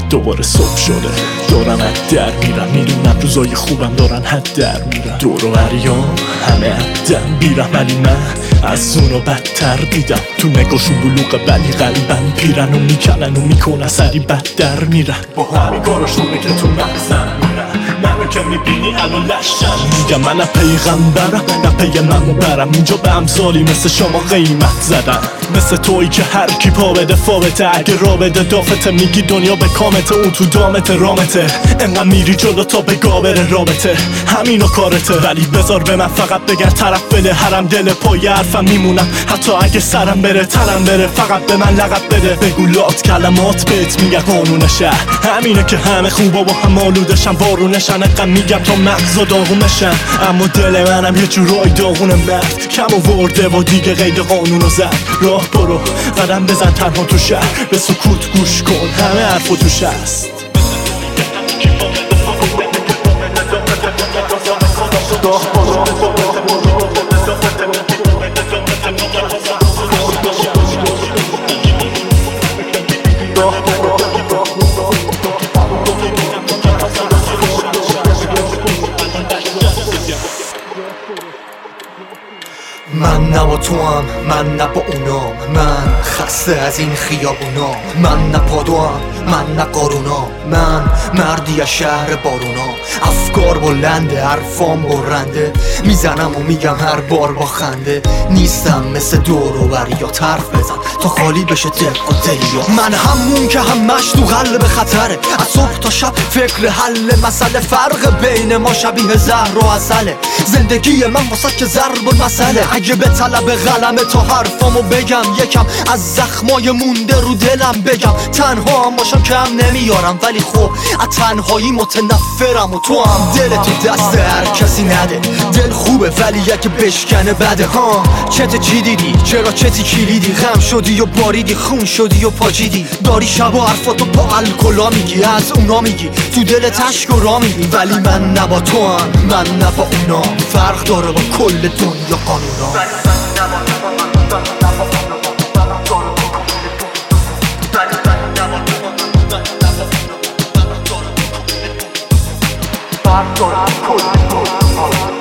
دوباره صبح شده، دارم از در میرم، میدونم روزای خوبم دارن حد در میرم. دور و بریام همه عدم بیرم، ولی من از اونو بدتر دیدم. تو نگاشون بلوغه ولی قلبم پیرن و میکنن و میکنن سری بد در میرن. با همین کاراشونه که تو مغزم میرن، منو که میبینی الان لشم. میگم من نه پیغمبرم نه پی منو برم، اینجا به امثالی مثل شما قیمت زدن. مثل تویی که هر کی پا بده فابته، اگه را بده دافته میگی دنیا به کامته، اون تو دامت رامته. انقدر میری جلو تا به گابر رابطه، همینو کارته. ولی بذار به من فقط بگر طرف بده، هرم دل پای حرفم میمونم حتی اگه سرم بره تنم بره. فقط به من لقب بده، بگو لات کلمات بهت میگه قانون شهر. همینه که همه خوبا با هم آلودشن، بارونشن. انقدر میگم تا مغزا داغونشن، اما دل منم یه جورای داغون مرد کم آورده و دیگه قید قانونو زد. راه برو قدم بزن تنها تو شهر، به سکوت گوش کن همه حرفو توش هست. من نه با تو هم، من نه با اونام، من خسته از این خیابونام. من نه پادوام، من نه قارونام، من مردی از شهر بارونا. افکار بلنده، حرفام برنده، میزنم و میگم هر بار با خنده. نیستم مثل دور و بریات، حرف بزن تا خالی بشه دل و دلیا. من همون که همش تو قلب خطره، از صبح تا شب فکر حل مسئله. فرق بین ما شبیه زهر و عسله، زندگی من واسه که ضرب المثله. اگه به طلب قلمه تا حرفامو بگم، یکم از زخمای مونده رو دلم بگم. تنها هم باشم کم نمیارم، ولی خب از تنهایی متنفرم. و تو هم دل تو دست هر کسی نده، دل خوبه ولی اگه بشکنه بده. ها چت چی دیدی؟ چرا چتی کلیدی؟ غم شدی و باریدی، خون شدی و پاچیدی. داری شب و حرفاتو با الکلا میگی، از اونا میگی تو دل تشک و را میگی. ولی من نه با تو هم، من نه با اونا، فرق داره با کل دنیا قانونا. Fark